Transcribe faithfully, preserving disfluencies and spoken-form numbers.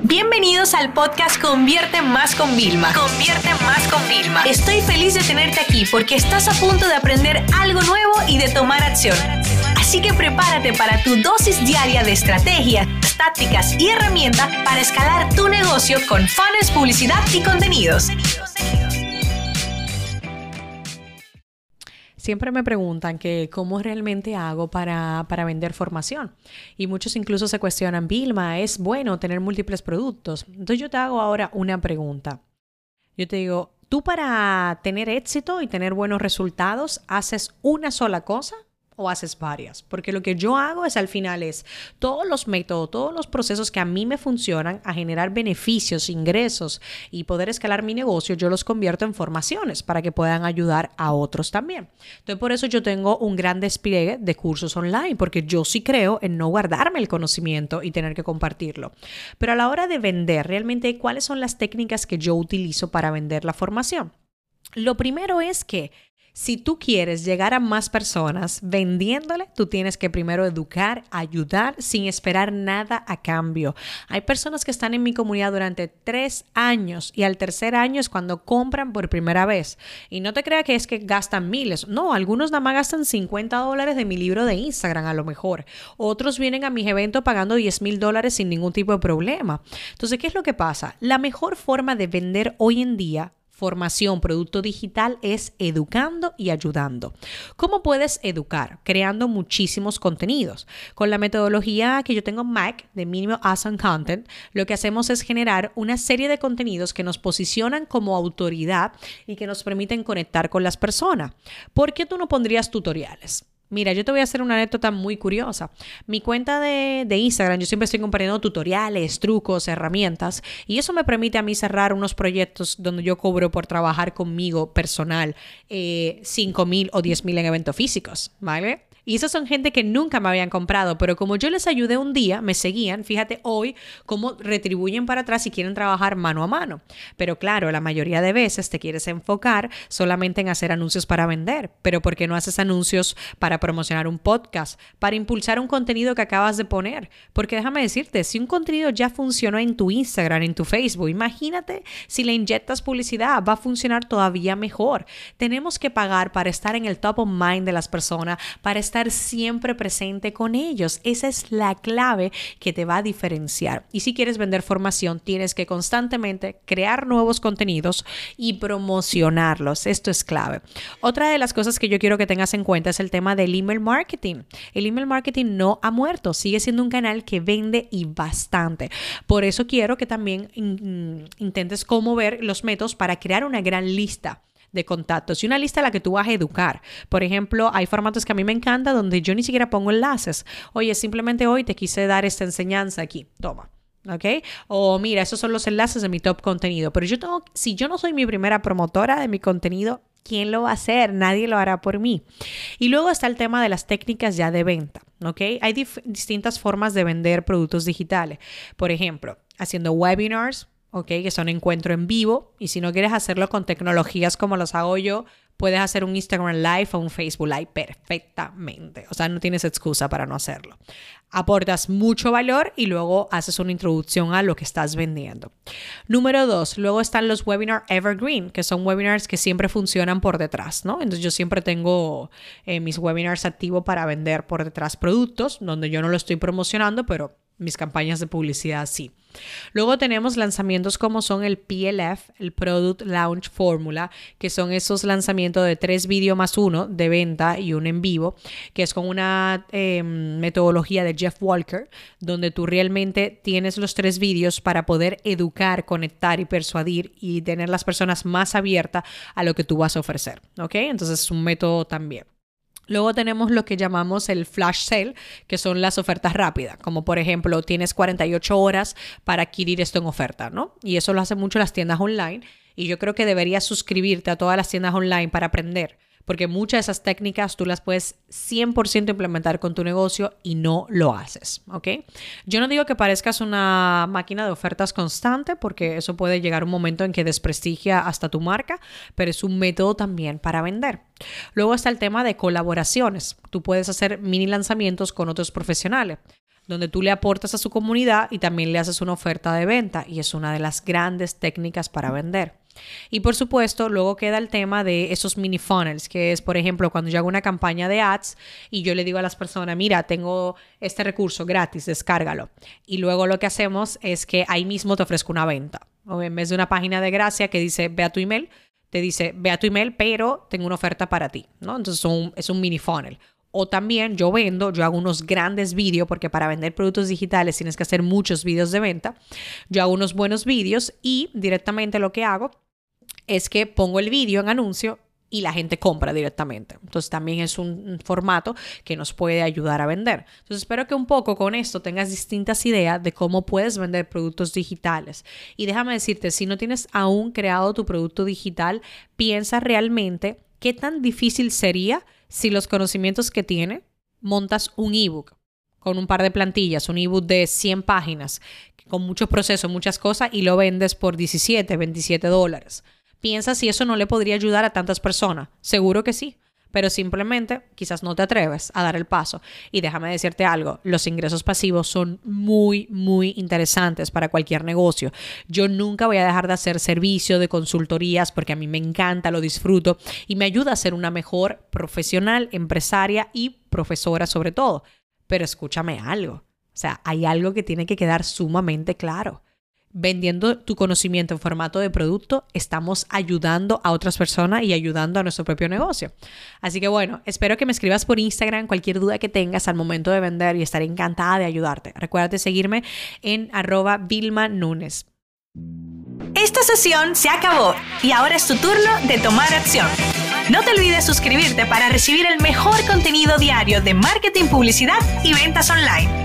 Bienvenidos al podcast Convierte Más con Vilma. Convierte Más con Vilma. Estoy feliz de tenerte aquí porque estás a punto de aprender algo nuevo y de tomar acción. Así que prepárate para tu dosis diaria de estrategias, tácticas y herramientas para escalar tu negocio con funnels, publicidad y contenidos. Siempre me preguntan que cómo realmente hago para, para vender formación. Y muchos incluso se cuestionan, Vilma, ¿es bueno tener múltiples productos? Entonces yo te hago ahora una pregunta. Yo te digo, ¿tú para tener éxito y tener buenos resultados haces una sola cosa o haces varias? Porque lo que yo hago es al final es todos los métodos, todos los procesos que a mí me funcionan a generar beneficios, ingresos y poder escalar mi negocio, yo los convierto en formaciones para que puedan ayudar a otros también. Entonces por eso yo tengo un gran despliegue de cursos online, porque yo sí creo en no guardarme el conocimiento y tener que compartirlo. Pero a la hora de vender, realmente, ¿cuáles son las técnicas que yo utilizo para vender la formación? Lo primero es que si tú quieres llegar a más personas vendiéndole, tú tienes que primero educar, ayudar sin esperar nada a cambio. Hay personas que están en mi comunidad durante tres años y al tercer año es cuando compran por primera vez. Y no te creas que es que gastan miles. No, algunos nada más gastan cincuenta dólares de mi libro de Instagram a lo mejor. Otros vienen a mis eventos pagando diez mil dólares sin ningún tipo de problema. Entonces, ¿qué es lo que pasa? La mejor forma de vender hoy en día formación, producto digital, es educando y ayudando. ¿Cómo puedes educar? Creando muchísimos contenidos. Con la metodología que yo tengo en Mac, de Minimal Awesome Content, lo que hacemos es generar una serie de contenidos que nos posicionan como autoridad y que nos permiten conectar con las personas. ¿Por qué tú no pondrías tutoriales? Mira, yo te voy a hacer una anécdota muy curiosa. Mi cuenta de, de Instagram, yo siempre estoy compartiendo tutoriales, trucos, herramientas, y eso me permite a mí cerrar unos proyectos donde yo cobro por trabajar conmigo personal eh, cinco mil o diez mil en eventos físicos, ¿vale? Y esos son gente que nunca me habían comprado, pero como yo les ayudé un día, me seguían, fíjate hoy cómo retribuyen para atrás y quieren trabajar mano a mano. Pero claro, la mayoría de veces te quieres enfocar solamente en hacer anuncios para vender, pero ¿por qué no haces anuncios para promocionar un podcast, para impulsar un contenido que acabas de poner? Porque déjame decirte, si un contenido ya funcionó en tu Instagram, en tu Facebook, imagínate si le inyectas publicidad, va a funcionar todavía mejor. Tenemos que pagar para estar en el top of mind de las personas, para estar estar siempre presente con ellos. Esa es la clave que te va a diferenciar. Y si quieres vender formación, tienes que constantemente crear nuevos contenidos y promocionarlos. Esto es clave. Otra de las cosas que yo quiero que tengas en cuenta es el tema del email marketing. El email marketing no ha muerto. Sigue siendo un canal que vende y bastante. Por eso quiero que también in- intentes cómo ver los métodos para crear una gran lista de contactos y una lista a la que tú vas a educar. Por ejemplo, hay formatos que a mí me encantan donde yo ni siquiera pongo enlaces. Oye, simplemente hoy te quise dar esta enseñanza aquí. Toma. ¿Ok? O mira, esos son los enlaces de mi top contenido. Pero yo tengo, si yo no soy mi primera promotora de mi contenido, ¿quién lo va a hacer? Nadie lo hará por mí. Y luego está el tema de las técnicas ya de venta. ¿Ok? Hay dif- distintas formas de vender productos digitales. Por ejemplo, haciendo webinars, ¿ok? Que son encuentro en vivo. Y si no quieres hacerlo con tecnologías como los hago yo, puedes hacer un Instagram Live o un Facebook Live perfectamente. O sea, no tienes excusa para no hacerlo. Aportas mucho valor y luego haces una introducción a lo que estás vendiendo. Número dos, luego están los webinar evergreen, que son webinars que siempre funcionan por detrás, ¿no? Entonces yo siempre tengo eh, mis webinars activos para vender por detrás productos, donde yo no lo estoy promocionando, pero mis campañas de publicidad sí. Luego tenemos lanzamientos como son el P L F, el Product Launch Formula, que son esos lanzamientos de tres vídeos más uno de venta y uno en vivo, que es con una eh, metodología de Jeff Walker, donde tú realmente tienes los tres vídeos para poder educar, conectar y persuadir y tener las personas más abiertas a lo que tú vas a ofrecer, ¿ok? Entonces es un método también. Luego tenemos lo que llamamos el flash sale, que son las ofertas rápidas, como por ejemplo tienes cuarenta y ocho horas para adquirir esto en oferta, ¿no? Y eso lo hacen mucho las tiendas online y yo creo que deberías suscribirte a todas las tiendas online para aprender, porque muchas de esas técnicas tú las puedes cien por ciento implementar con tu negocio y no lo haces, ¿ok? Yo no digo que parezcas una máquina de ofertas constante, porque eso puede llegar un momento en que desprestigia hasta tu marca, pero es un método también para vender. Luego está el tema de colaboraciones. Tú puedes hacer mini lanzamientos con otros profesionales. donde tú le aportas a su comunidad y también le haces una oferta de venta, y es una de las grandes técnicas para vender. Y por supuesto, luego queda el tema de esos mini funnels, que es, por ejemplo, cuando yo hago una campaña de ads y yo le digo a las personas, mira, tengo este recurso gratis, descárgalo. Y luego lo que hacemos es que ahí mismo te ofrezco una venta. O en vez de una página de gracia que dice, ve a tu email, te dice, ve a tu email, pero tengo una oferta para ti, ¿no? Entonces es un, es un mini funnel. O también yo vendo, yo hago unos grandes vídeos, porque para vender productos digitales tienes que hacer muchos vídeos de venta. Yo hago unos buenos vídeos y directamente lo que hago es que pongo el vídeo en anuncio y la gente compra directamente. Entonces también es un formato que nos puede ayudar a vender. Entonces espero que un poco con esto tengas distintas ideas de cómo puedes vender productos digitales. Y déjame decirte, si no tienes aún creado tu producto digital, piensa realmente qué tan difícil sería si los conocimientos que tiene montas un ebook con un par de plantillas, un ebook de cien páginas, con muchos procesos, muchas cosas, y lo vendes por diecisiete, veintisiete dólares. Piensa si eso no le podría ayudar a tantas personas. Seguro que sí, pero simplemente quizás no te atreves a dar el paso. Y déjame decirte algo, los ingresos pasivos son muy, muy interesantes para cualquier negocio. Yo nunca voy a dejar de hacer servicio de consultorías porque a mí me encanta, lo disfruto y me ayuda a ser una mejor profesional, empresaria y profesora sobre todo. Pero escúchame algo, o sea, hay algo que tiene que quedar sumamente claro. Vendiendo tu conocimiento en formato de producto, estamos ayudando a otras personas y ayudando a nuestro propio negocio. Así que bueno, espero que me escribas por Instagram cualquier duda que tengas al momento de vender y estaré encantada de ayudarte. Recuerda seguirme en arroba Vilma Núñez. Esta sesión se acabó y ahora es tu turno de tomar acción. No te olvides suscribirte para recibir el mejor contenido diario de marketing, publicidad y ventas online.